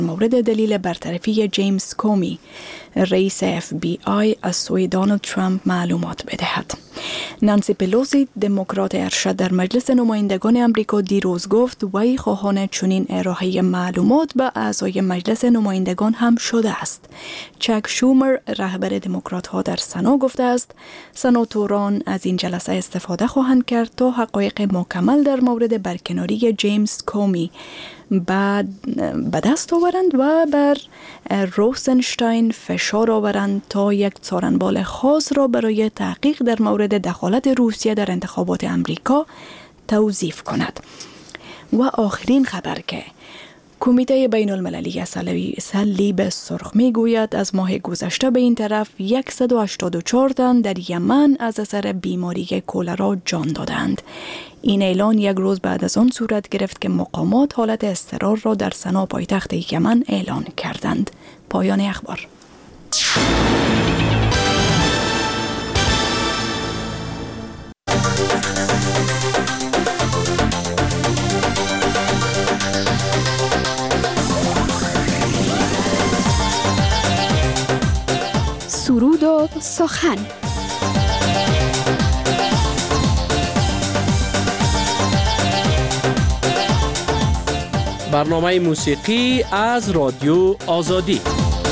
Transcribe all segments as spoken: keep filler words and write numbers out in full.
مورد دلیل برطرفی جیمز کومی رئیس اف بی آی از سوی دونالد ترامپ معلومات بدهد. نانسی پلوسی دموکرات ارشد در مجلس نمایندگان آمریکا دیروز گفت وی خواهان چنین ارائه معلومات به اعضای مجلس نمایندگان هم شده است. چک شومر رهبر دموکرات ها در سنا گفته است سناتوران از این جلسه استفاده خواهند کرد تا حقایق مکمل در مورد برکناری جیمز کومی بعد به دست آورند و بر روزنشتاین فشار آورند تا یک څارنبال خاص را برای تحقیق در مورد دخالت روسیه در انتخابات امریکا توظیف کند. و آخرین خبر که کمیته بین المللی صلیب سرخ می گوید از ماه گذشته به این طرف صد و هشتاد و چهار تن در یمن از اثر بیماری کولرا جان دادند. این اعلان یک روز بعد از آن صورت گرفت که مقامات حالت اضطرار را در سنا پایتخت یمن اعلان کردند. پایان اخبار. سرود و سخن. برنامه موسیقی از رادیو آزادی.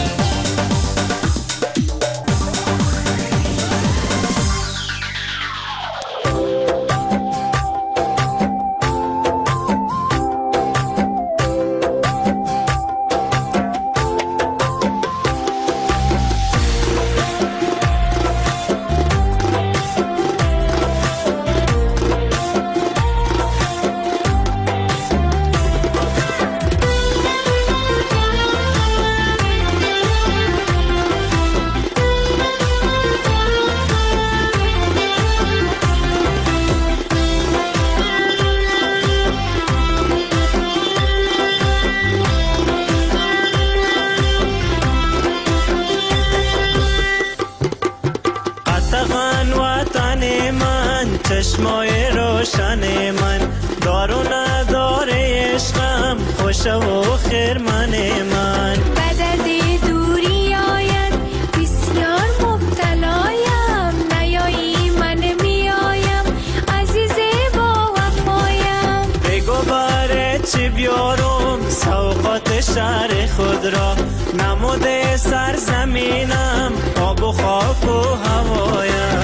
چشمای روشن من دار و نداره عشقم خوش و خرمن من بعد از دوری آید بسیار مبتلایم نیایی من میایم عزیز با وفایم بگو باره چی بیارم سوقات شهر خود را نموده سرزمینم آب و خاک و هوایم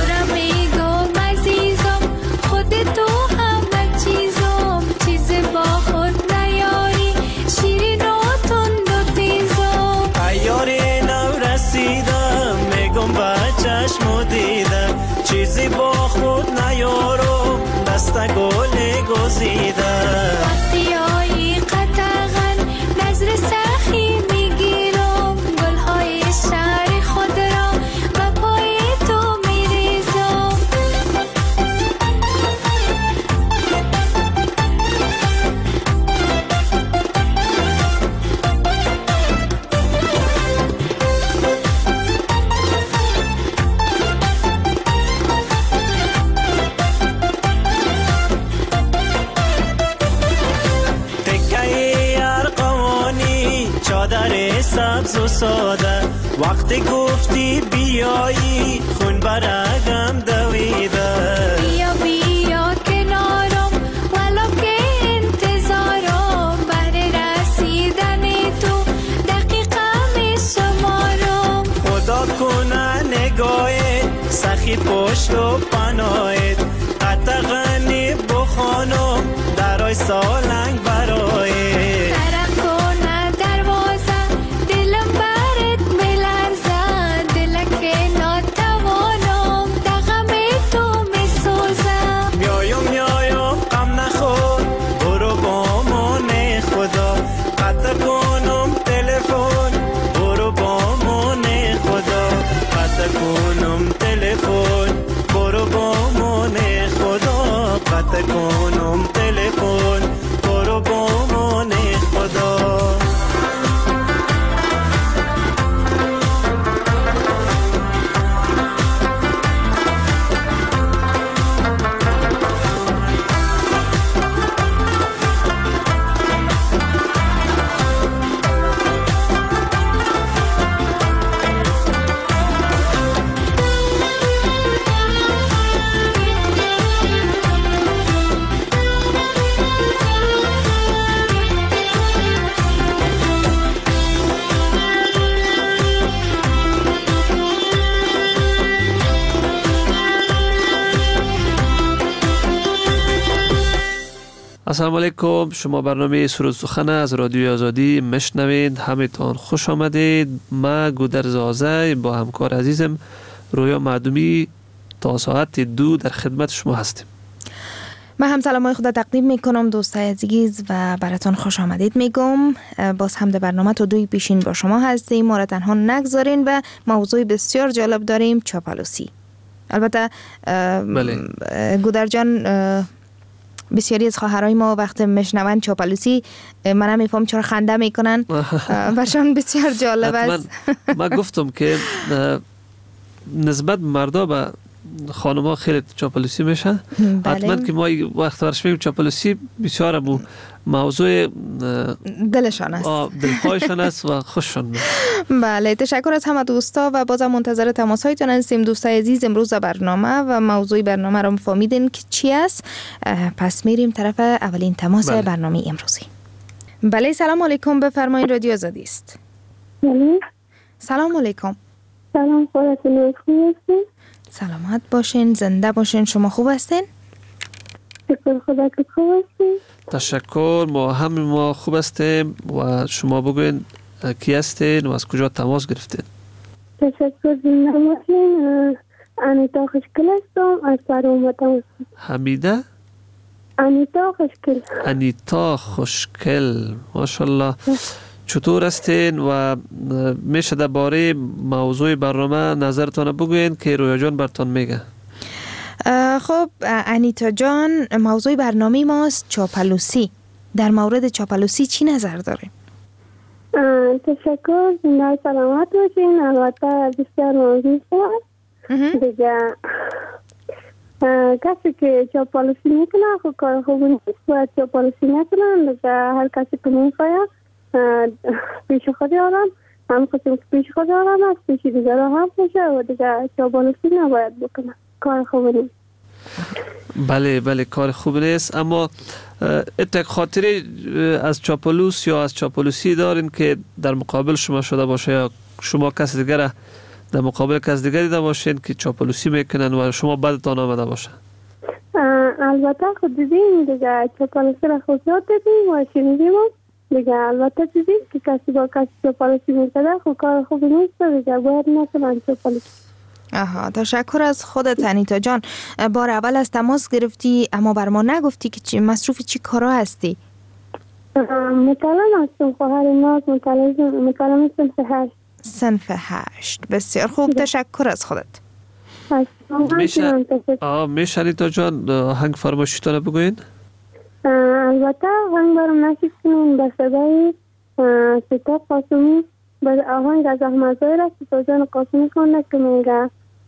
تو همه چیزم چیز با خود نیاری شیرین و تند و تیزم ایاری نو رسیدم میگم با چشم و دیدم چیزی با خود نیارم دست گل گزیدم وقتی آیی قطعا نظر سخی میگیرم گلهای شهر خود را و پای تو میریزم چادر سبز و ساده وقتی گفتی بیایی خون برگم دویده بیا بیا کنارم ولو که انتظارم بر رسیدن تو دقیقه می شمارم خدا کنه نگاه سخی پشت و پناهت قطعا بخوانم درای سالنگ برای کنم تلفن برو با السلام علیکم. شما برنامه سرود سخن از رادیوی آزادی مشنوید. همتان خوش آمدید. ما گودر زازه با همکار عزیزم رویا معدومی تا ساعت دو در خدمت شما هستیم. من هم سلامای خدا تقدیم میکنم دوستای عزیز و براتون خوش آمدید میگم. باز هم در برنامه تو دوی پیشین با شما هستیم. ما را تنها نگذارین و موضوع بسیار جالب داریم، چاپلوسی. البته بله. گودر جان، بسیاری از خواهرای ما وقتی میشنون چاپلوسی من هم میفهم چرا خنده میکنن. برشان بسیار جالب است. من گفتم که نسبت مردا به خانم‌ها خیلی چاپلوسی میشه. حتما که ما وقت ورش میگیم چاپلوسی بسیار مو موضوع دلشان است، دلخواهشان است و خوششان میشه. بله، تشکر از همه دوستا و بازم منتظر تماس هایتون هستیم دوستای عزیز. امروز برنامه و موضوع برنامه رو فهمیدین که چی است. پس میریم طرف اولین تماس بله. برنامه امروزی. بله، سلام علیکم، بفرمایید، رادیو آزادی است. بله. سلام علیکم. سلام، خودتون خوب هستین؟ سلامت باشین، زنده باشین. شما خوب هستین؟ شکر خدا که خوب هستین. تشکر، ما هم ما خوب هستیم. و شما بگوین کی هستین و از کجا تماس گرفتین؟ تشکر، زنده باشین. انیتا خوشگل هستم از فرامو تماس. حمیده؟ انیتا خوشگل. انیتا خوشگل، ماشاءالله. چطور هستین و میشه درباره موضوع برنامه نظرتان بگوین که رویا جان برتان میگه؟ خب انیتا جان، موضوع برنامه ماست چاپلوسی. در مورد چاپلوسی چی نظر دارین؟ تشکر، زنده سلامت باشین. البته بسیار موضوع است دیگه. کسی که چاپلوسی میکنه خب کار خوب نیست، باید چاپلوسی نکنن دیگه. هر کسی که میخواد پیش خود آرام هم خودم پیش خود آرام است، پیش دیگر هم باشه و دیگه چاپلوسی نباید بکنه، کار خوب نیست. بله بله، کار خوب نیست. اما اتک خاطری از چاپلوس یا از چاپلوسی دارین که در مقابل شما شده باشه یا شما کس دیگر در مقابل کس دیگری دیده باشین که چاپلوسی میکنن و شما بدتان آمده باشه؟ البته خود دیدیم دیگه، چاپلوسی را خود یاد دیدیم و شنیدیم دیگه. البته دیدیم که کسی با کسی چاپلوسی میکنه خب کار خوبی نیست دیگه، باید نکنن چاپلوسی. آها، تشکر از خودت انیتا جان. بار اول از تماس گرفتی اما بر ما نگفتی که چی مصروف چی کارا هستی؟ متعلم هستم، خواهر ناز، متعلم صنف هشت. صنف هشت، بسیار خوب، تشکر از خودت. میشه میشه انیتا جان آهنگ فرمایشتان بگوین؟ البته آهنگ برام نشید کنین به صدای ستاب قاسمی. به آهنگ از احمد زایر است که جان قاسمی کنه که میگه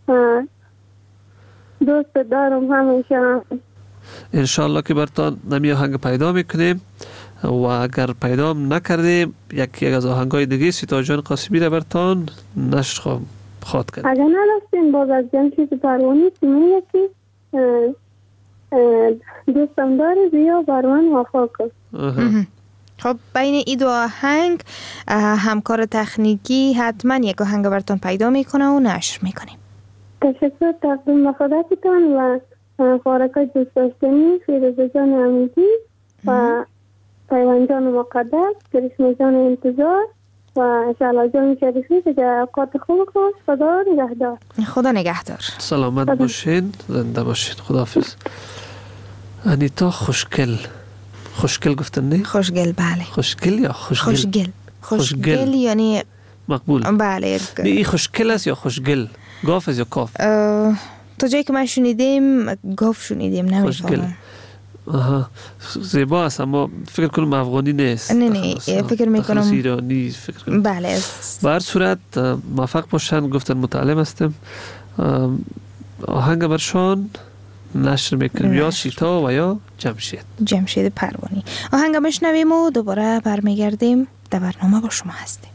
دوست دارم همیشه. انشاءالله که برتان نمی آهنگ پیدا میکنیم و اگر پیدا نکردیم یکی از آهنگای دیگه سیتا جان قاسمی را برتان نشر خواهد کرد. اگر نداشتین باز از جمشید پروانی تیمی یکی دوستم داره بیا بروان وفا کن. خب بین این دو آهنگ همکار تکنیکی حتما یک آهنگ براتون پیدا میکنه و نشر میکنیم. تشکر، تقدیم به خدمتتان و خارقای دوست داشتنی فیروزه جان امیدی و پیوان جان مقدس، کرشمه جان انتظار و شعلا جان شریفی دیگه. اوقات خوب خوش، خدا نگهدار. خدا نگهدار. سلامت باشین، زنده باشین، خداحافظ. انیتا خوشگل. خوشگل گفتن نه؟ خوشگل، بله. خوشگل یا خوشگل؟ خوشگل. خوشگل یعنی مقبول. بله. این خوشگل است یا خوشگل؟ گاف است یا کاف؟ تا جایی که من شنیدیم گاف شنیدیم، نمیفهمم. آها، زیبا است اما فکر کنم افغانی نیست. نه نه، فکر میکنم ایرانی فکر کنم. بله. به هر صورت موفق باشن. گفتن متعلم هستم. آهنگ برشان نشر میکنیم، یا شیتا و یا جمشید جمشید پروانی. آهنگ میشنویم و دوباره برمیگردیم. در برنامه با شما هستیم.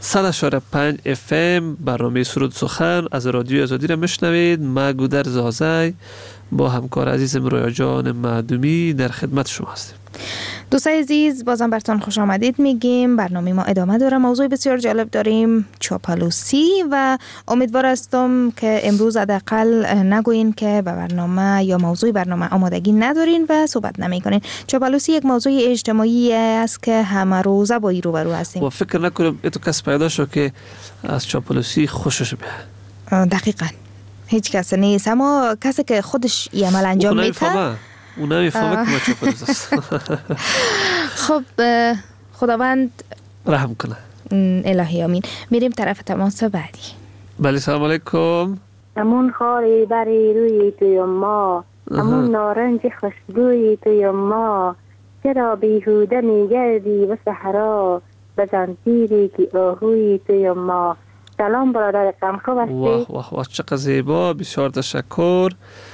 صد و پنج اف ام برنامه سرود سخن از رادیو آزادی را میشنوید. ما گودر زازای با همکار عزیزم رویا جان معدومی در خدمت شما هستیم. دوستای عزیز بازم براتون خوش آمدید میگیم. برنامه ما ادامه داره. موضوع بسیار جالب داریم، چاپلوسی، و امیدوار هستم که امروز حداقل نگوین که به برنامه یا موضوع برنامه آمادگی ندارین و صحبت نمیکنین. چاپلوسی یک موضوع اجتماعی است که همه روزه با این روبرو هستیم و فکر نکنم اتو کس پیدا شد که از چاپلوسی خوشش بیه. دقیقاً هیچ کس نیست، اما کسی که خودش این عمل انجام میده اون نمیفهمه که ما چاپلوس است. خب خداوند رحم کنه. الهی آمین. میریم طرف تماس بعدی. بله سلام علیکم. امون خاری بری روی توی ما، امون نارنج خوشبوی توی ما، چرا بیهوده میگردی و صحرا، بزن تیری که آهوی توی ما. سلام برادر قم، خوب هستی؟ واه واه واه چقدر زیبا، بسیار تشکر.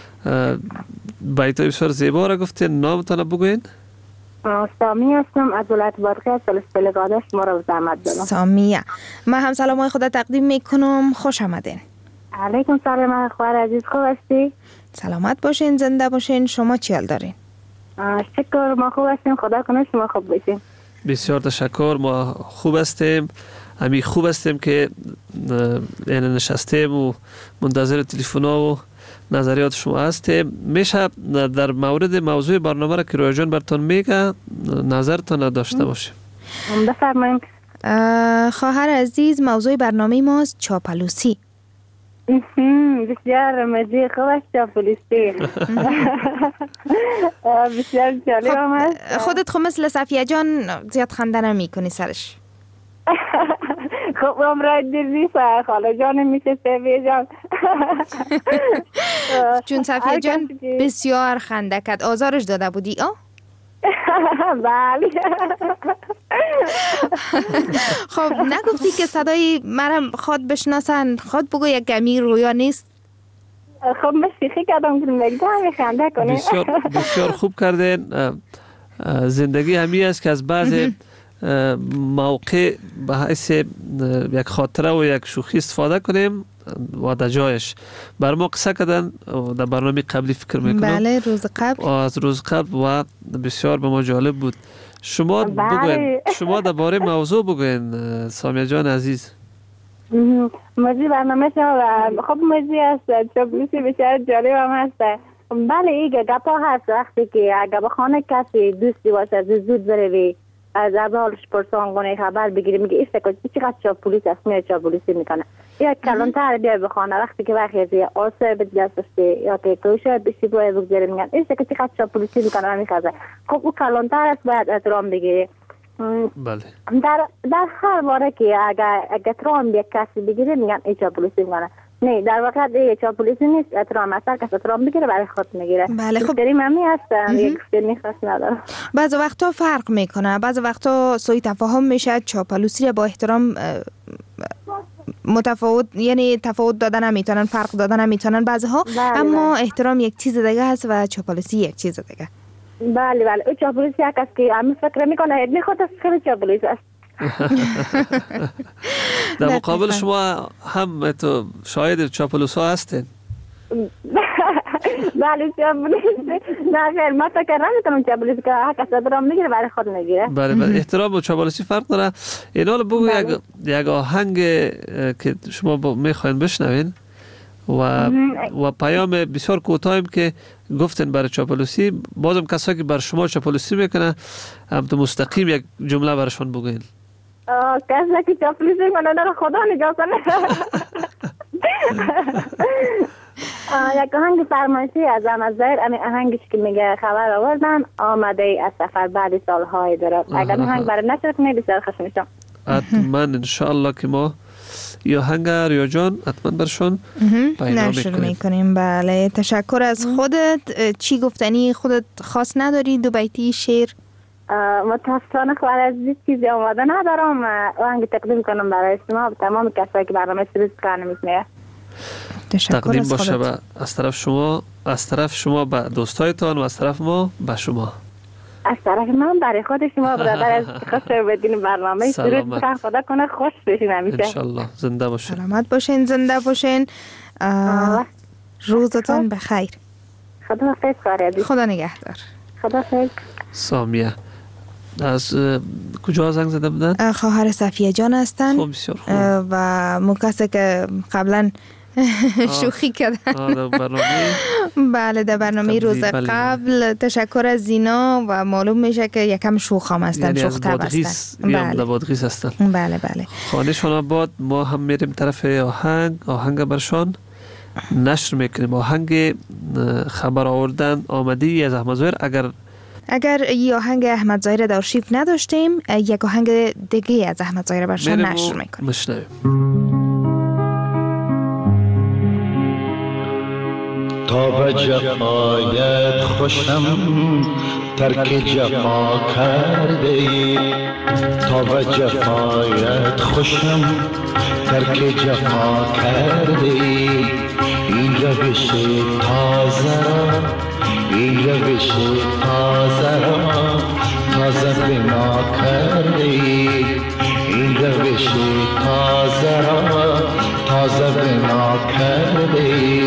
بیتای بسیار زیبا را گفتین. نامتان بگوین؟ سامیه هستم از ولایت بادغیس سلسله گادش. ما را زحمت دارم. سامیه، من هم سلامای خدا تقدیم میکنم. خوش آمدین. علیکم سلام خواهر عزیز، خوب هستی؟ سلامت باشین، زنده باشین. شما چی حال دارین؟ شکر ما خوب هستیم، خدا کنه شما خوب باشین. بسیار تشکر، ما خوب هستیم. همی خوب هستیم که یعنی نشستیم و منتظر تلفن‌ها و نظریات شما هستیم. میشه در مورد موضوع برنامه را که رویا جان براتون میگه نظرتون داشته باشیم؟ بفرمایید. خواهر عزیز، موضوع برنامه ماست چاپلوسی. بسیار مزه، خوب است چاپلوسی. بسیار جالب هم هست. خودت خب مثل صفیه جان زیاد خنده نمی کنی سرش. خب عمرت دیر نیست خاله جان میشه صفیه جان. چون صفیه جان بسیار خنده کرد. آزارش داده بودی آه؟ بله. خب نگفتی که صدای مرم خواد بشناسن؟ خواد بگو یک گمی رویا نیست؟ خب من شیخی کردم که مگدم خنده کنیم. بسیار بسیار خوب کردین. زندگی همی است که از بعض موقع به حیث یک خاطره و یک شوخی استفاده کنیم و در جایش. بر ما قصه کردن در برنامه قبلی فکر میکنم. بله روز قبل. از روز قبل و بسیار به ما جالب بود. شما بگوین، شما در باره موضوع بگوین سامیه جان عزیز. موضوع برنامه شما خب موضوع است چاپلوسی بسیار جالب هم هست. بله ایگه گپا هست وقتی که اگه به خانه کسی دوستی باشه از زود بروی از اولش پرسان کنه خبر بگیری میگه ایسته که چقدر چاپلوس است میره چاپلوسی میکنه. یا کلانتر بیا بخونه وقتی که وقتی از آسه به دست داشته یا که کوشه بسی باید بگذاره میگن ایسته که چقدر چاپلوسی میکنه همیخوازه. خب او کلانتر است باید احترام بگیری. بله. در در هر باره که اگر احترام به کسی بگیره میگن ای چاپلوسی میکنه. نه در واقع دیگه چاپلوسی نیست، احترام است. کس احترام بگیره برای خود میگیره. بله خب دریم همی هستن یک سری خاص نداره. بعض وقتا فرق میکنه، بعض وقتا سوء تفاهم میشه. چاپلوسی با احترام متفاوت، یعنی تفاوت دادن نمیتونن، فرق دادن نمیتونن بعضها. اما احترام یک چیز دیگه هست و چاپلوسی یک چیز دیگه. بله بله او چاپلوسی یک است که همین فکر میکنه ادنی خود است که چاپلوسی است. در مقابل شما هم تو شاید چاپلوس ها هستین. بله چاپلوسی نه خیر ما فکر نمیکنم چاپلوسی که هر کس احترام میگیره برای خود میگیره. بله بله احترام و چاپلوسی فرق داره. اینا رو بگو یک یک آهنگ که شما میخواین بشنوین و و پیام بسیار کوتاهیم که گفتن برای چاپلوسی. بازم کسایی که بر شما چاپلوسی میکنه هم تو مستقیم یک جمله برشون بگوین. کسی که چاپلوسی کنه در خدا نگاه کنه. یک آهنگ فرمایشی از احمد ظاهر، امی آهنگش که میگه خبر آوردم آمده از سفر بعد سالهای دارد. اگر آهنگ برای نشر کنه بسیار خوش میشم. حتما انشاءالله که ما یا آهنگ رویا جان حتما برشون پیدا میکنیم. بله تشکر از خودت. چی گفتنی خودت خاص نداری؟ دو بیتی شعر؟ متاسفانه خواهر عزیز چیزی آماده ندارم. آهنگ تقدیم کنم برای شما و تمام کسایی که برنامه سرویس کنه میکنه. تقدیم باشه با از طرف شما، از طرف شما به دوستایتان و از طرف ما به شما. از طرف من برای خود شما برادر از خوش بدین برنامه سرود بخیر، خدا کنه خوش بشین همیشه انشالله. زنده باشین. سلامت باشین، زنده باشین. روزتان بخیر. خدا حافظ خواهر. خدا نگهدار. خدا حافظ. سامیه از کجا زنگ زده بودن؟ خواهر صفیه جان هستن. خوب، بسیار خوب. و مکسی که قبلا شوخی کردن. بله، در برنامه روز قبل. تشکر از زینا و معلوم میشه که یکم شوخ هم هستن، یعنی شوخ طب هستن. بله، در بادغیس هستن. بله بله. خانه شان آباد. ما هم میریم طرف آهنگ آهنگ برشان نشر میکنیم. آهنگ خبر آوردن آمدی از احمد ظاهر. اگر اگر این آهنگ احمد ظاهر در آرشیف نداشتیم، یک آهنگ دیگه از احمد ظاهر برشان نشر میکنیم. مشنویم. تا به جفایت خوشم ترک جفا کرده ای، تا به جفایت خوشم ترک جفا کرده ای، این روش تازه را این روش تازه را تازه بنا کرده ای، این روش تازه را تازه بنا کرده ای.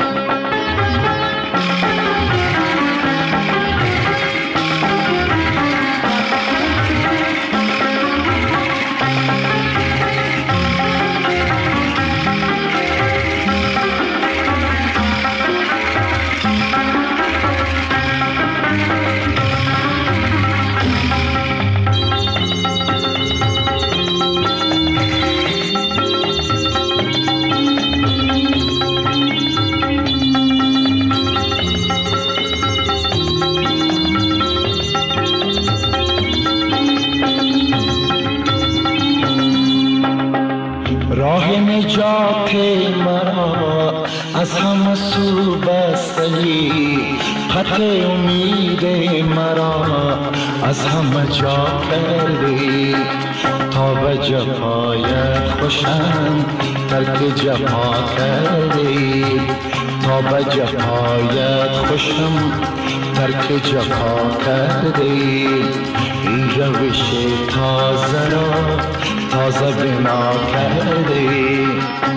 نجات مرا از همه سو بسته‌ای، خط امید مرا از همه جا کردی، تا به جفایت خوشم ترک جفا کردی، تا به جفایت خوشم ترک جفا کردی، این روش تازه را تازه بنا کردی.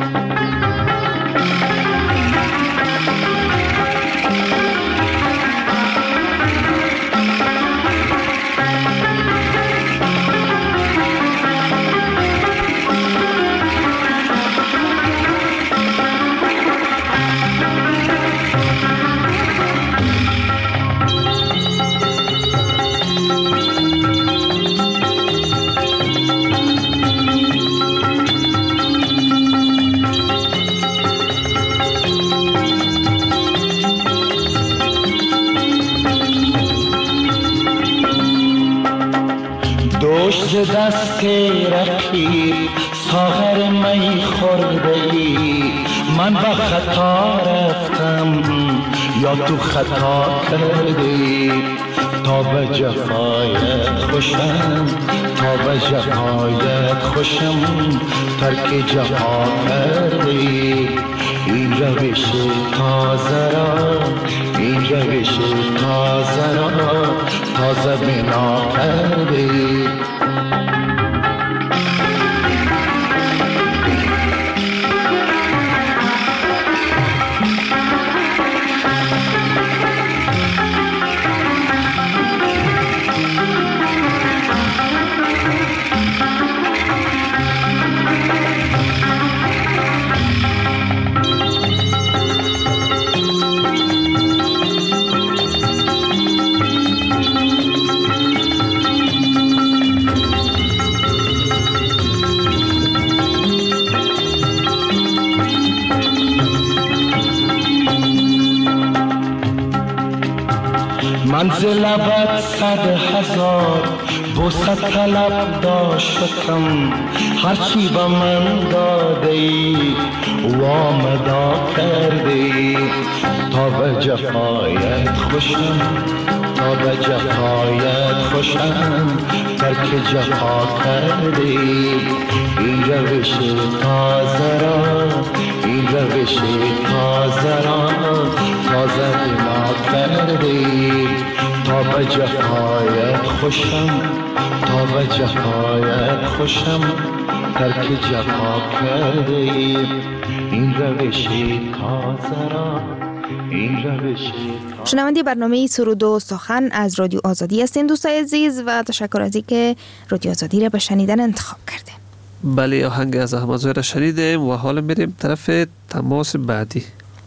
دوش دست رفیق ساغر می خورده ای، من به خطا رفتم یا تو خطا کردی، تا به جفایت خوشم تا به جفایت خوشم ترک جفا کردی، این روش تازه را این روش تازه را تازه بنا کردی. منزل لبت صد هزار بوسه طلب داشتم، هرچی به من داده ای وامدا کرده ای، تا به جفایت خوشم تا به جفایت خوشم ترک جفا کرده ای، این روش تازه را این روش تازه را تازه بنا کرده ای، تا به جفایت خوشم، تا به جفایت خوشم، ترک جفا کرده ای. این روشی تازه را، این روشی. شنونده برنامه سرود و سخن از رادیو آزادی هستین دوستای عزیز و تشکر از اینکه رادیو آزادی را به شنیدن انتخاب کرده. بله آهنگ از احمدزای را شنیدیم و حالا میریم طرف تماس بعدی.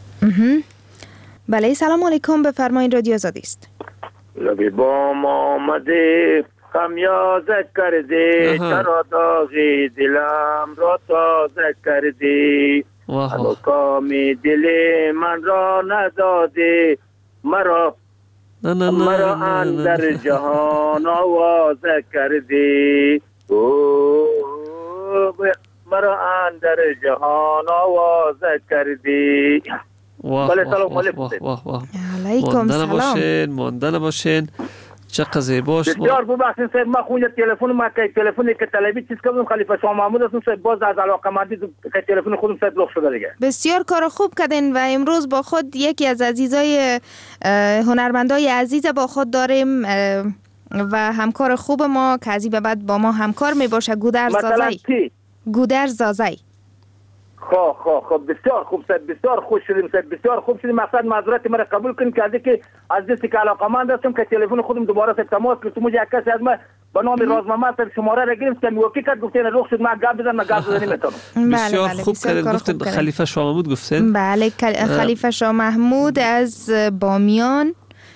بله سلام علیکم، بفرمایید رادیو آزادی است. لبی بام آمده خمیازه کردی، چرا داغی دلم را تازه کردی، هنو کامی دلی من را ندادی، مرا مرا اندر جهان آوازه کردی، مرا اندر جهان آوازه کردی. بله سلام علیکم. علیکم سلام. ماندن باشین. چقدر زیباست. بسیار ببخشید صاحب، ما خونه تلفن ما که تلفنی که طلبی چیز کردم خلیفه شاه محمود هستم صاحب، باز از علاقه‌مندی که تلفن خودم صاحب لغ شده دیگه. بسیار کار خوب کردین و امروز با خود یکی از عزیزای هنرمندای عزیز با خود داریم و همکار خوب ما که از این به بعد با ما همکار می باشه، گودرز زازای. گودرز زازای. خب خب خب بسیار خوب صاحب، بسیار خوش شدیم صاحب، بسیار خوب شدیم. مقصد معذرت مرا قبول کنید که که از دستی که علاقه‌مند هستم که تلفن خودم دوباره صاحب تماس گرفتم، یک کسی از ما به نام راز محمد صاحب شماره را گرفت که میوکی کرد، گفتین رخ شد من گپ بزنم، من گپ بزنم نمیتونم. بسیار خوب کردین، گفتین خلیفه شاه محمود گفتین. بله خلیفه شاه محمود از بامیان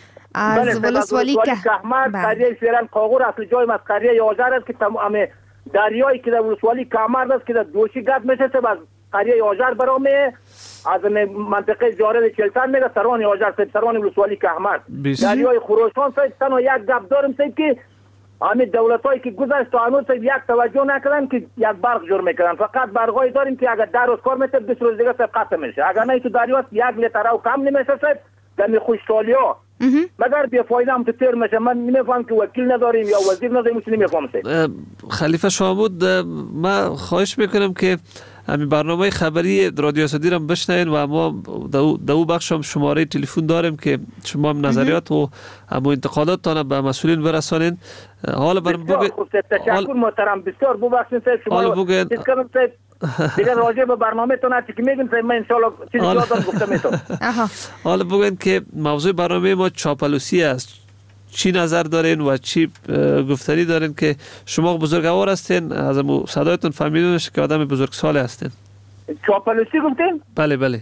از ولسوالی کهمر قریه شیران قاغور اصل جای از قریه یازده است که تمام دریایی که در ولسوالی کهمر است که در دوشی گپ میشه از قریه یازده برامه از منطقه جارد چلتن میگه سروان یازده سروان ولسوالی کهمر دریای خروشان صاحب. تنها یک گپ دارم صاحب که همین دولتایی که گذشت تا هنوز صاحب یک توجه نکردن که یک برق جور میکنن، فقط برقای داریم که اگر در روز کار میشه بیست روز دیگه صاحب قطع میشه، اگر نه تو دریا یک لیتر او کم نمیشه صاحب در خوشحالیا مگر بی فایده هم تو تیر میشه. من نمیفهم که وکیل نداریم یا وزیر نداریم، چی نمیفهم صاحب. خلیفه شاه محمود ما خواهش میکنم که همین برنامه خبری رادیو آزادی را بشنوین و ما در او بخش هم شماره تلفن داریم که شما هم نظریات و هم انتقاداتتان به مسئولین برسانین. حالا برام بگید. تشکر محترم، بسیار ببخشید صاحب شما. حالا بگید. دیگه راجع به برنامه تون هستی که میگین صاحب من ان شاء الله چیزی یادم گفتم میتونم. حالا بگید که موضوع برنامه ما چاپلوسی است. چی نظر دارین و چی گفتنی دارین که شما بزرگوار هستین، از صدایتون فهمیدون که آدم بزرگسال هستین. چاپلوسی گفتین؟ بله بله.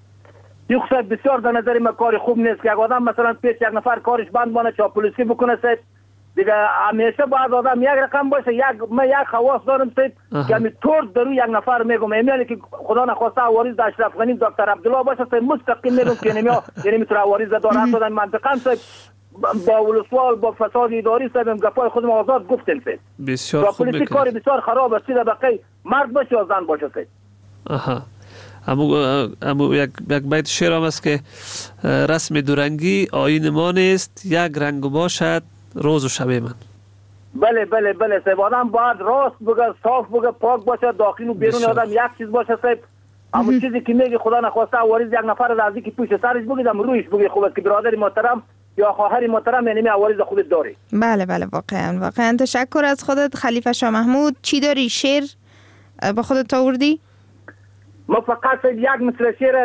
یک صاحب بسیار در نظر من کار خوب نیست که آدم مثلا پیش یک نفر کارش بند بانه چاپلوسی بکنه صاحب. دیگه همیشه باید آدم یک رقم باشه. یک من یک خواص دارم صاحب که می طور درو یک نفر میگم ایمیلی که خدا نخواسته واریز اشرف غنی دکتر عبدالله باشه صاحب مستقیم میگم که نمیاد یعنی میتونه واریز داره دادن منطقه صاحب با ولسوال با فساد اداری صاحب گپای خودم آزاد گفتن صاحب. بسیار خوب میکنید. کار بسیار خراب است، در بقیه مرد باشه یا زن باشه صاحب. آها. امو امو یک یک بیت شعر هم است که رسم دورنگی آیین ما نیست، یک رنگ باشد روز و شب من. بله بله بله صاحب، آدم باید راست بگه، صاف بگه، پاک باشه، داخل و بیرون آدم یک چیز باشه صاحب. اما چیزی که میگه خدا نخواسته واریز یک نفر از که پوش سرش بگیدم رویش بگی خوب است که برادر محترم یا خواهر محترم یعنی عوارض خودت داری. بله بله واقعا واقعا تشکر از خودت خلیفه شاه محمود. چی داری شعر با خودت آوردی؟ ما فقط یک مثل شعر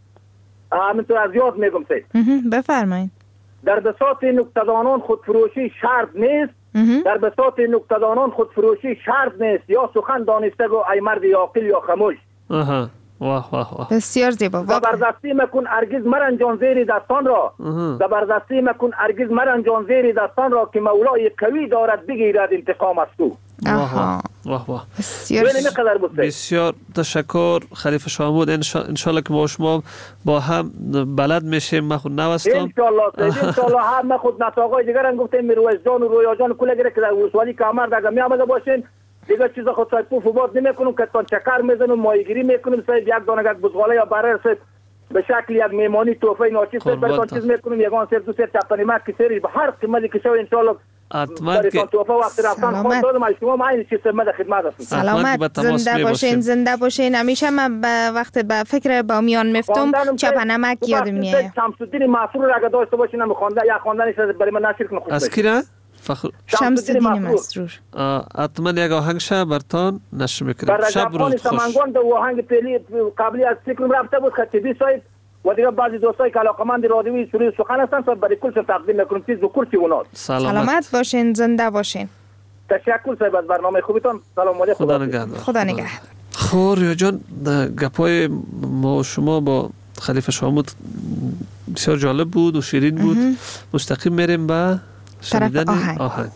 همینطور از یاد میگم صاحب. بفرمایید. در بساط نکته‌دانان خودفروشی شرط نیست، در بساط نکته‌دانان خودفروشی شرط نیست، یا سخن دانسته گو ای مرد عاقل یا خاموش. آها واه واه واه. بسیار زیبا. زبردستی مکن هرگز مرنجان زیر دستان را، زبردستی مکن هرگز مرنجان زیر دستان را که مولای قوی دارد بگیرد انتقام از تو. آها واه واه. بسیار بسیار تشکر خلیفه شاه محمود. ان شاء الله که ما شما با هم بلد میشیم. من خود نوستم ان شاء الله ان شاء الله هم من خود نتاقای دیگر هم گفتم میرویس جان و رویا جان کلا گره که در ولسوالی کامر دیگه می آمده باشین دیگه چیزا خود صاحب پوف و باد نمیکنم که تان چکر میزنم ماهیگیری میکنم صاحب یک دانه یک بزغاله یا برر صاحب به شکل یک میمانی توفه ناچیز صاحب براتون چیز میکنم یگان صاحب دو سه چپنی مک که سری به هر قیمتی که شو ان شاء الله حتما که توفه وقت رفتن خود دادم از شما ما این چیز من خدمت هستم. سلامت زنده باشین زنده باشین. همیشه من به وقت به فکر با میان مفتم چپ نمک یاد میاد. شمس‌الدین مسرور اگه داشته باشین هم خونده یا خواندنش برای من نشر کنه. از کی را؟ فخر شمس‌الدین مسرور. حتما یک آهنگ شب برتان نشر میکنم. شب روز خوش. سمنگان دو آهنگ پلی قبلی از فکرم رفته بود خطیبی صاحب و دیگه بعضی دوستایی که علاقمند رادیوی سوری سخن هستن صاحب برای کل تقدیم میکنم چیز ذکر چی اونات. سلامت باشین زنده باشین. تشکر صاحب از برنامه خوبتان. سلام علیکم. خدا نگهدار. خدا نگهدار. خور یا جان گپای ما و شما با خلیفه شامود بسیار جالب بود و شیرین بود. مستقیم میریم به شنیدن آهنگ, آهنگ.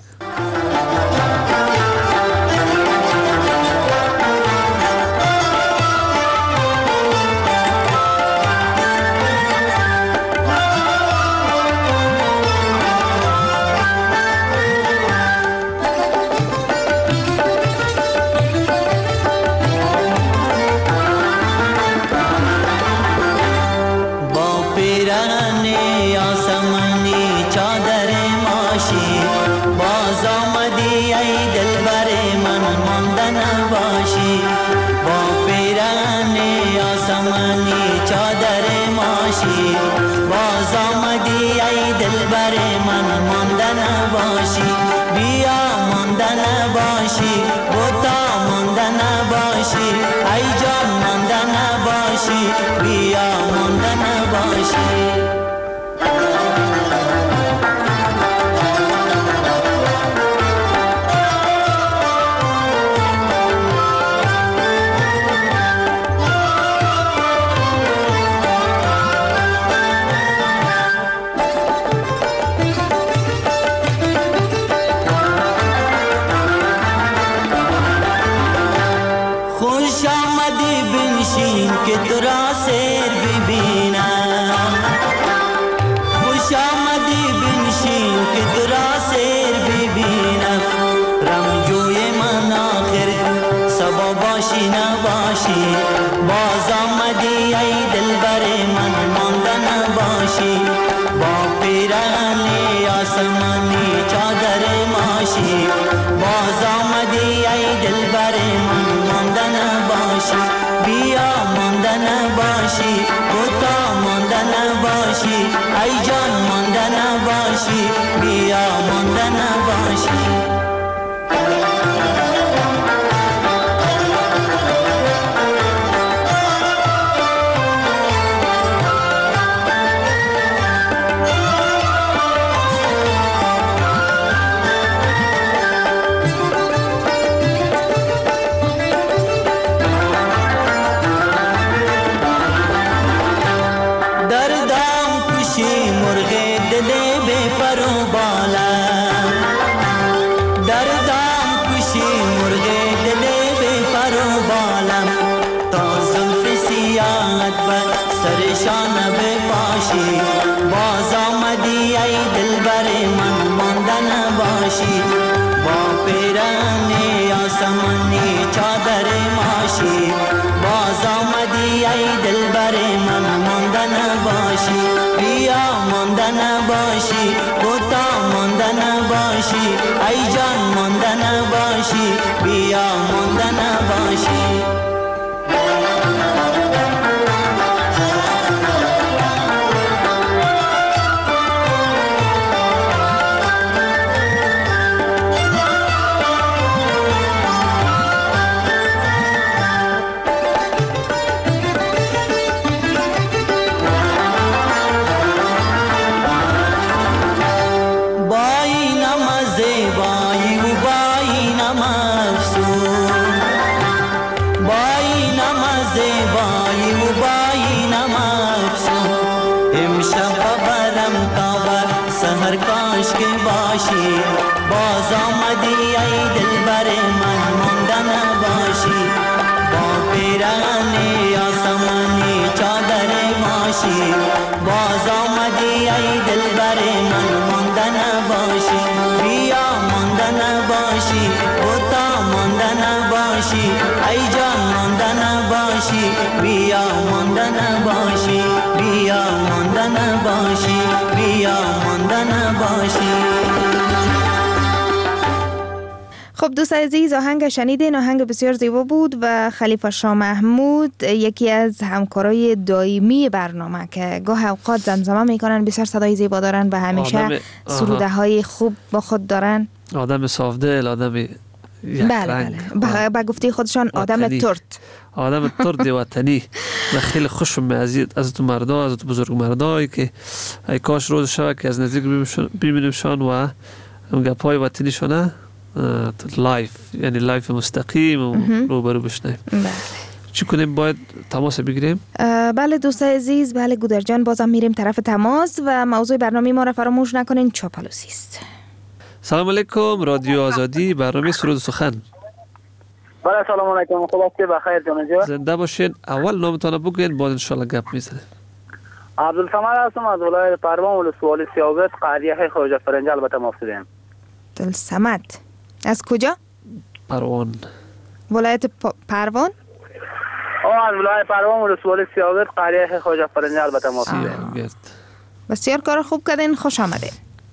خب دوست عزیز، آهنگ شنیدین، آهنگ بسیار زیبا بود و خلیفه شاه محمود یکی از همکارای دائمی برنامه که گاه اوقات زمزمه میکنن، بسیار صدای زیبا دارن و همیشه آدم... سروده های خوب با خود دارن. آدم صافدل، آدم یک بله رنگ. بله. با گفته خودشان آدم ترد، آدم ترد وطنی و خیلی خوشم میاد از تو مردا، از تو بزرگ مردایی که ای کاش روز شب که از نزدیک ببینیمشان و گپای وطنی شونه لایف، یعنی لایف مستقیم و روبرو بشنیم. بله. چی کنیم؟ باید تماس بگیریم؟ بله دوست عزیز، بله گودر جان، بازم میریم طرف تماس و موضوع برنامه ما را فراموش نکنین، چاپلوسی است. سلام علیکم، رادیو آزادی، برنامه سرود و سخن. بله سلام علیکم، خوب هستی؟ بخیر جان جا. زنده باشین. اول نامتون بگین، بعد ان شاء الله گپ میزنیم. عبدالصمد هستم از ولایت پروان، ولسوالی سیاگت، قریه خواجه فرنجی. البته مفسدیم. عبدالصمد از کجا؟ پروان. ولایت پ... پروان؟ آه از ولایت پروان، ولسوالی سیاگت، قریه خواجه فرنجی. البته مفسدیم. بسیار کار خوب کردین، خوش آمدین.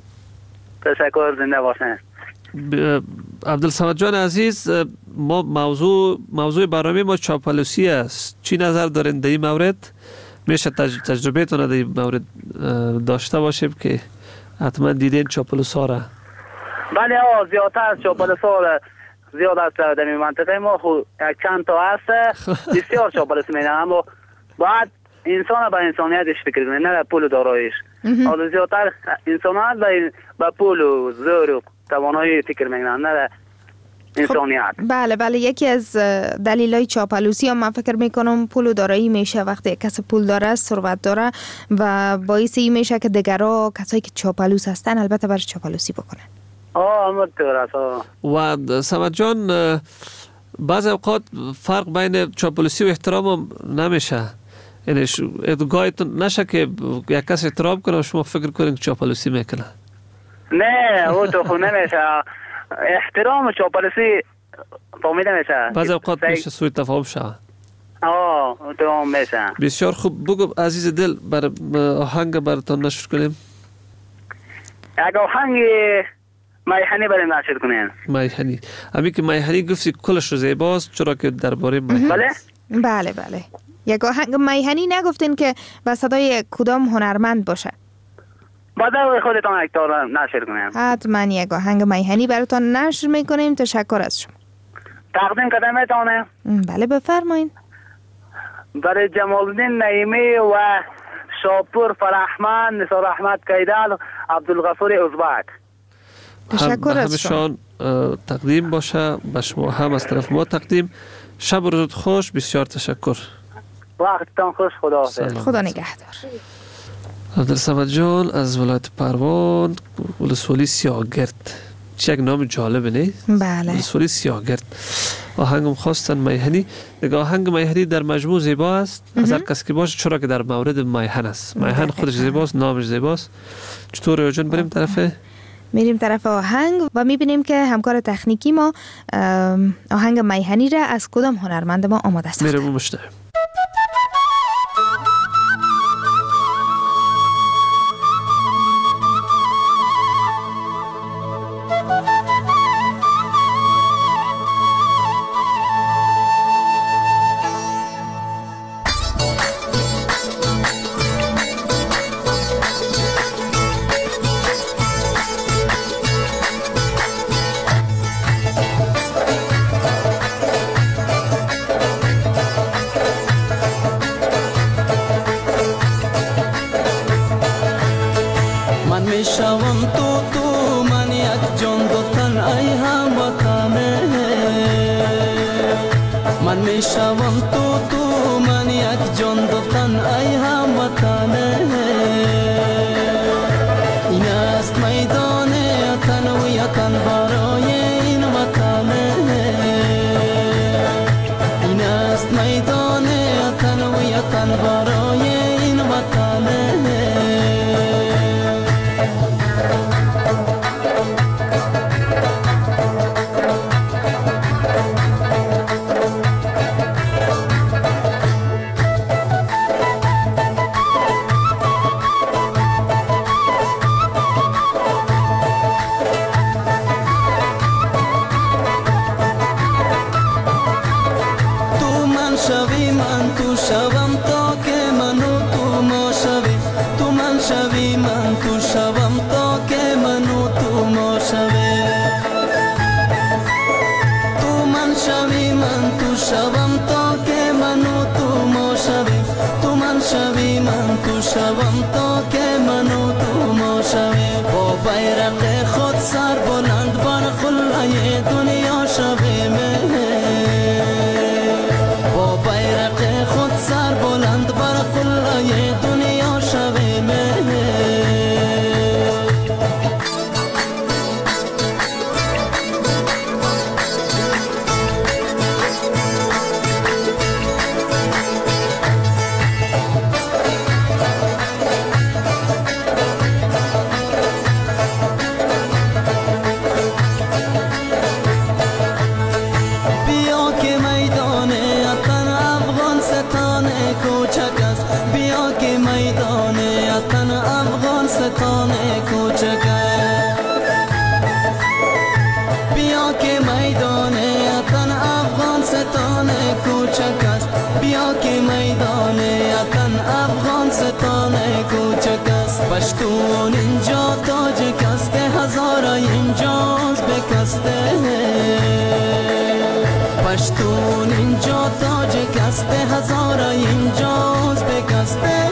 تشکر، زنده باشین. عبدالصمد جان عزیز، ما موضوع موضوع برنامه ما چاپلوسی است. چی نظر دارین در این مورد؟ میشه تج... تجربه تون در این مورد داشته باشیم که حتما دیدین چاپلوسا را. بله آه زیادتر از چاپلوسا را زیاد است در این منطقه ما. خود چند تا هست بسیار چاپلوسی می‌کنن، اما باید انسان به انسانیتش فکر کنه، نه به پول و داراییش. حالا زیادتر انسانیت به به پول و زور و توانایی فکر می‌کنن، نه به انسانیت. خب بله بله، یکی از دلایل چاپلوسی هم من فکر میکنم پول و دارایی میشه. وقتی کسی پول داره، ثروت داره و باعث این میشه که دیگرها، کسایی که چاپلوس هستن، البته برای چاپلوسی بکنن. آه همونطور است. و صمد جان، بعض اوقات فرق بین چاپلوسی و احترام هم نمیشه. یعنی ادگاهتون نشه که یک کس احترام کنه و شما فکر کنید که چاپلوسی میکنه. نه او تو خود نمیشه. احترام و چاپلوسی فهمیده میشه. بعض اوقات میشه سوء تفاهم شود. آه او تو هم میشه. بسیار خوب. بگو عزیز دل، بر آهنگ براتون نشر کنیم. یک آهنگ میهنی برای نشر کنیم. میهنی. امی که میهنی گفتی کلش رو زیباست، چرا که درباره میهنی. بله بله بله. یک آهنگ میهنی نگفتین که با صدای کدام هنرمند باشه؟ بعد خودتان یک تا نشر کنیم. حتما یک آهنگ میهنی براتون نشر میکنیم. تشکر از شما. تقدیم کردم میتونه؟ بله بفرمایید. برای جمال الدین نعیمی و شاپور فرحمن، نثار احمد کیدل، عبدالغفور ازبک. تشکر از شما. تقدیم باشه به شما هم از طرف ما تقدیم. شب و روزت خوش. بسیار تشکر. وقتتان خوش. خدا حافظ. خدا نگهدار. عبدالصمد جان از ولایت پروان، ولسوالی سیاگرد. چه یک نام جالبه نه؟ بله. ولسوالی سیاگرد. آهنگم خواستن میهنی. دیگه آهنگ میهنی در مجموع زیبا است از هر کس که باشه، چرا که در مورد میهن است. میهن خودش زیباست، نامش زیباست. چطور جان بریم طرف؟ میریم طرف آهنگ و میبینیم که همکار تکنیکی ما آهنگ میهنی را از کدام هنرمند ما آماده ساخته. میریم مشتاقم. بیرق خود سر بلند بر قله دنیا شویم با بیرق خود سر بلند بر قله دنیا شویم ستان کوچک بیا که میدان وطن افغان ستان کوچک است بیا که میدان وطن افغان ستان کوچک است پشتون اینجا تاجک است هزار اینجاست بکسته پشتون اینجا تاجک است هزار اینجاست بکسته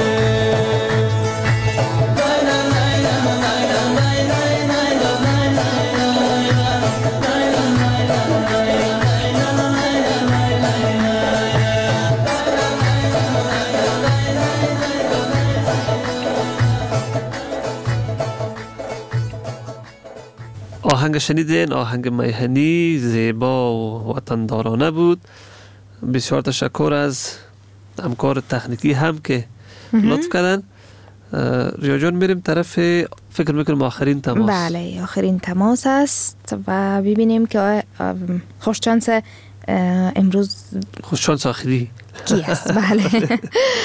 آهنگ شنیدین، آهنگ میهنی زیبا و وطندارانه بود. بسیار تشکر از همکار تکنیکی هم که لطف کردن. ریا جان میریم طرف فکر میکنم آخرین تماس. بله آخرین تماس است و ببینیم که خوششانس امروز خوششانس آخری کی است. بله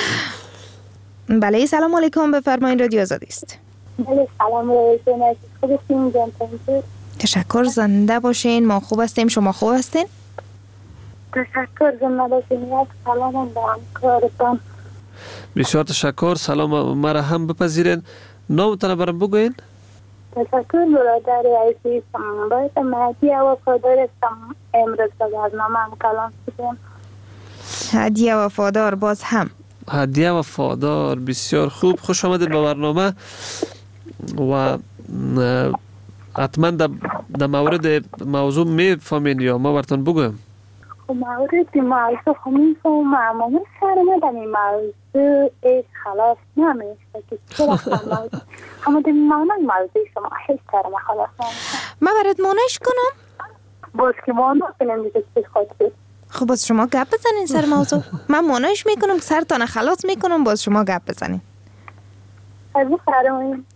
بله سلام علیکم بفرمایید رادیو آزادی است. بله سلام علیکم خودتون جان تشکر زنده باشین ما خوب هستیم شما خوب هستین؟ تشکر زنده باشین سلام با همکارتان بسیار تشکر سلام مرا هم بپذیرین نامتان برام بگوین تشکر برادر عزیز باید مهدی وفادار هستم امروز به برنامه هم کلام شدیم هدیه وفادار باز هم هدیه وفادار بسیار خوب خوش آمدید به برنامه و حتما در مورد موضوع میفهمین یا ما براتون بگویم مورد موضوع همین فهم اما سرمه در این موضوع ایش خلاص نمیشه که چرا موضوع اما در مانه موضوع شما هیچ سرمه خلاص نمیشه ما برات مانش کنم باز که مانه کنم دیگه چیز خواهد خب باز شما گپ بزنین سر موضوع من مانش میکنم سرتان خلاص میکنم باز شما گپ بزنین از فرمایید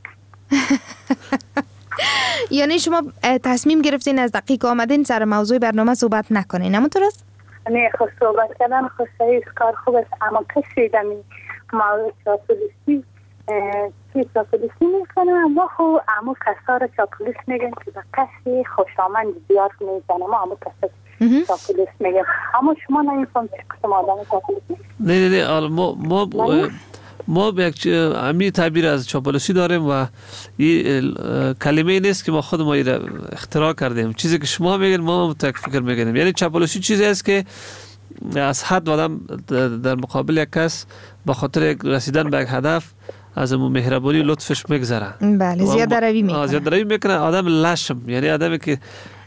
یعنی شما تصمیم گرفتین از دقیق آمدین سر موضوع برنامه صحبت نکنین همونطور است؟ نه خود صحبت کردن خود سعی کار خوب است اما کسی دمی موضوع چاپلوسی چی چاپلوسی میکنه اما خود اما کسا را چاپلوس میگن که به کسی خوش آمد زیاد میزنه ما اما کسی چاپلوس میگن اما شما نمیفهم که کسا آدم چاپلوس نه نه نه ما ما ما به یک امی تعبیر از چاپلوسی داریم و این کلمه نیست که ما خود ما اختراع کردیم چیزی که شما میگین ما هم تک فکر میگیم یعنی چاپلوسی چیزی است که از حد آدم در مقابل یک کس به خاطر رسیدن به یک هدف از اون مهربانی لطفش میگذره بله زیاده روی میکنه زیاده روی میکنه آدم لشم یعنی آدمی که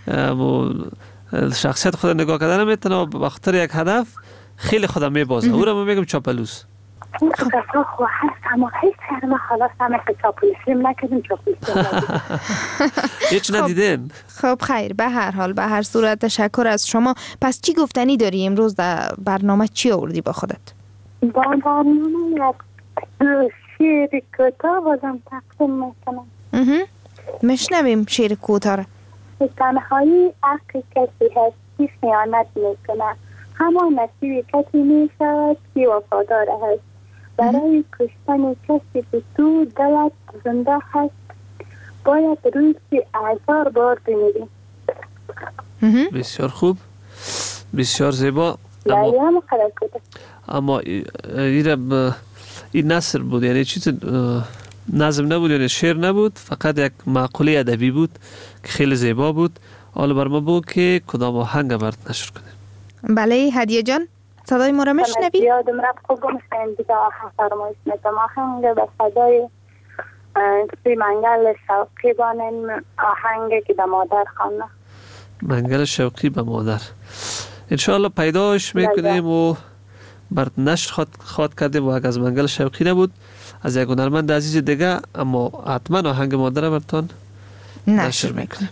شخصیت خود نگاه کردن میتونه به خاطر یک هدف خیلی خودم میبازه او رو ما میگم چاپلوس این تو کسا خواه هست اما هیچ سرمه خلاص همه که چاپلوسیم نکردیم چاپلوسیم هیچ ندیدین خب خیر به هر حال به هر صورت تشکر از شما پس چی گفتنی داری امروز در برنامه چی آوردی با خودت؟ با برنامه یک شیر کوتاه بازم تقسیم میکنم مشنویم شیر کوتاه را تنهایی حق کسی هست که خیانت میکنه همان نصیب کسی میشود که وفادار هست برای کشتن کسی که تو دلت زنده هست باید روزی هزار بار بمیری بسیار خوب بسیار زیبا اما اما این این نثر بود یعنی چیز نظم نبود یعنی شعر نبود فقط یک مقوله ادبی بود که خیلی زیبا بود حالا بر ما بگو که کدام آهنگ برات نشر کنیم بله هدیه جان صدای ما را میشنوی؟ یادم رفت خوب میشنیم دیگه آهنگ فرمایش میدم آهنگ به صدای کسی منگل شوقی بانیم آهنگی که به مادر خانه. منگل شوقی به مادر انشاءالله پیداش میکنیم و بر نشر خواد, خواد کردیم و اگر از منگل شوقی نبود از یک هنرمند عزیز دیگه اما حتما آهنگ مادر براتون نشر میکنیم.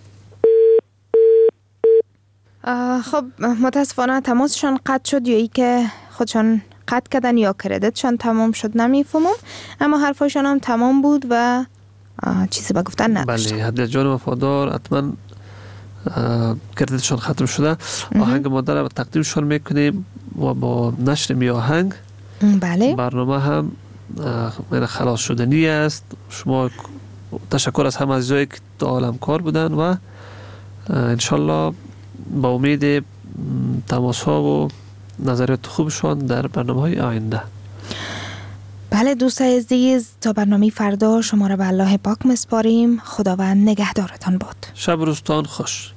خب متاسفانه تماسشان قطع شد یا ای که خودشان قطع کردن یا کردتشان تمام شد نمیفهمم، اما حرفایشان هم تمام بود و چیزی به گفتن نداشت. بله هدیه جان وفادار حتما کردتشان ختم شده. آهنگ مادر رو تقدیمشان میکنیم و با نشر می آهنگ بله برنامه هم من خلاص شدنی است. شما تشکر از همه عزیزایی که تا عالم کار بودن و انشالله با امید تماس ها و نظریات خوبشان در برنامه های آینده. بله دوستای عزیز، تا برنامه فردا شما را به الله پاک مسپاریم. خداوند نگهدارتان باد. شب روزتان خوش.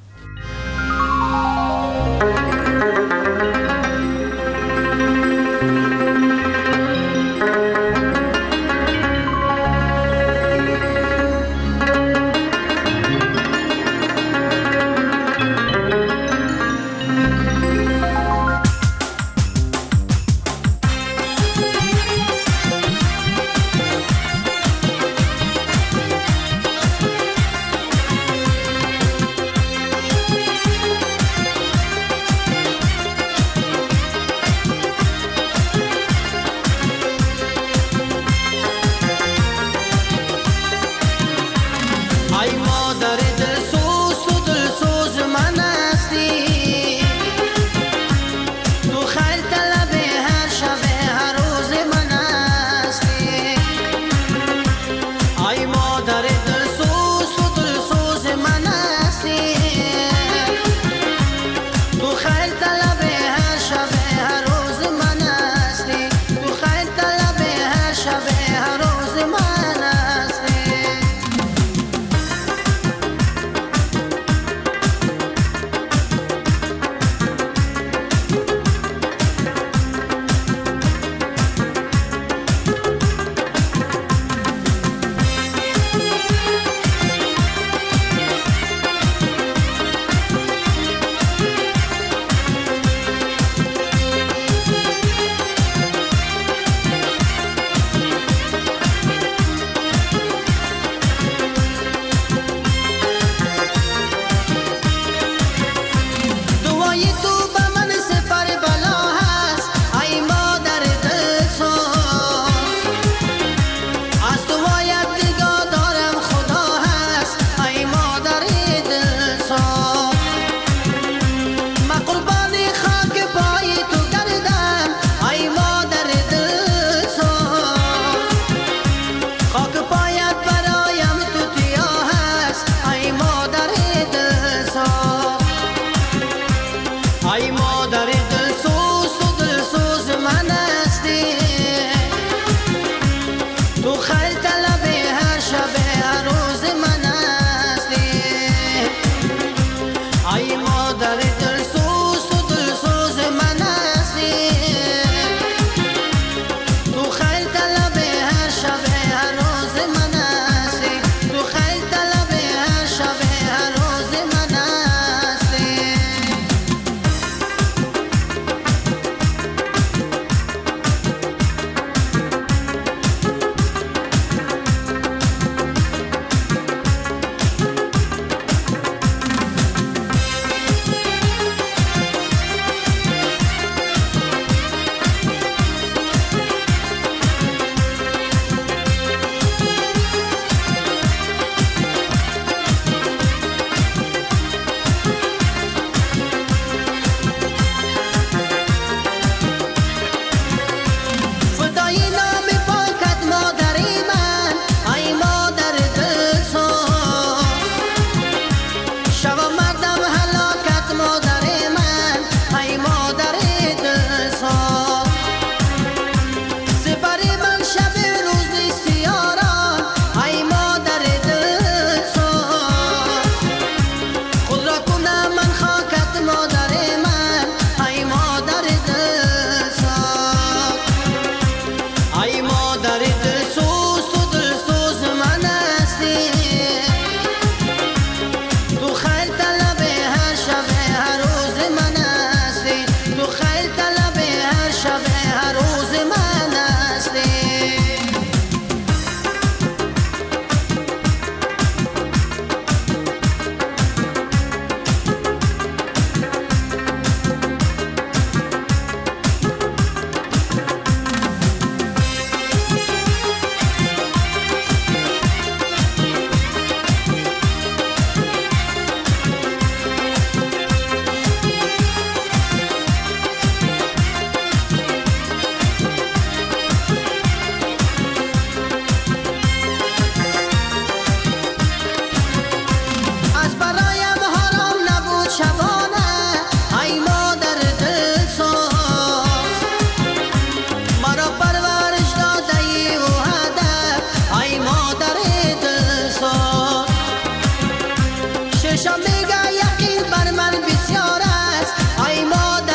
همیشه میگه یقین بر من بسیار است ای مادر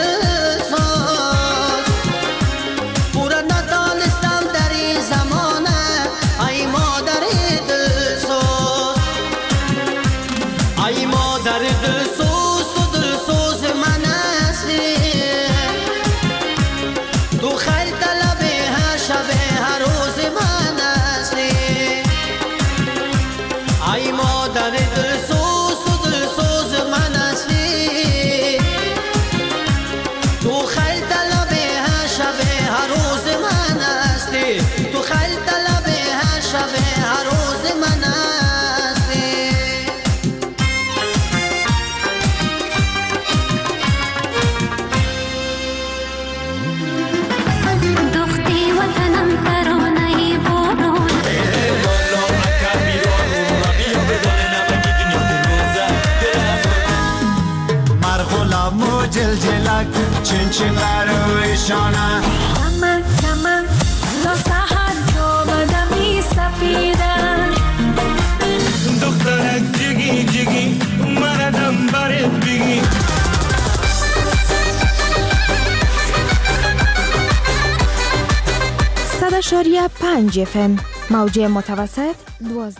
دلسوز پورا ندانستم در این زمانه ای مادر دلسوز ای مادر دلسوز تو دلسوز من هستی تو خیر طلب هر شب هر روز من هستی ای مادر دلسوز تو دلسوز من هستی تو خیر طلب هر شب هر روز من هستی تو خیر طلب هر شب هر روز من هستی دختي وطنم ترانه بارون مرغولا موجل جلک چین چین قرویشانه کمک کمک تا سحر جامدمی سپیدن دخترک جگی جگی مردم برد بگی صد اشاریه پنج اف ام موجه متوسط دوازده